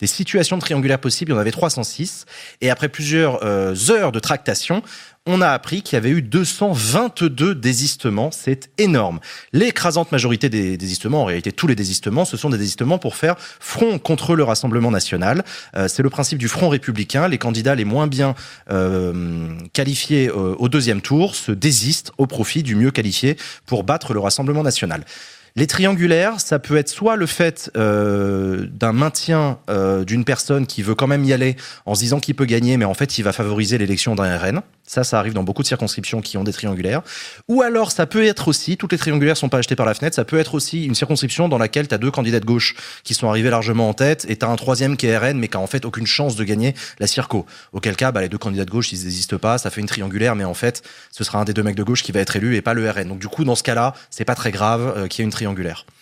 des situations de triangulaire possibles, il y en avait 306. Et après plusieurs heures de tractation, on a appris qu'il y avait eu 222 désistements. C'est énorme. L'écrasante majorité des désistements, en réalité tous les désistements, ce sont des désistements pour faire front contre le Rassemblement national. C'est le principe du front républicain. Les candidats les moins bien qualifiés au deuxième tour se désistent au profit du mieux qualifié pour battre le Rassemblement national. Les triangulaires, ça peut être soit le fait d'un maintien d'une personne qui veut quand même y aller en se disant qu'il peut gagner, mais en fait, il va favoriser l'élection d'un RN. Ça arrive dans beaucoup de circonscriptions qui ont des triangulaires. Ou alors, ça peut être aussi, toutes les triangulaires sont pas achetées par la fenêtre, ça peut être aussi une circonscription dans laquelle tu as 2 candidats de gauche qui sont arrivés largement en tête et tu as un troisième qui est RN, mais qui a en fait aucune chance de gagner la circo. Auquel cas, les 2 candidats de gauche, ils n'existent pas, ça fait une triangulaire, mais en fait, ce sera un des 2 mecs de gauche qui va être élu et pas le RN. Donc du coup, dans ce cas-là, c'est pas très grave qu'il y ait une triangulaire.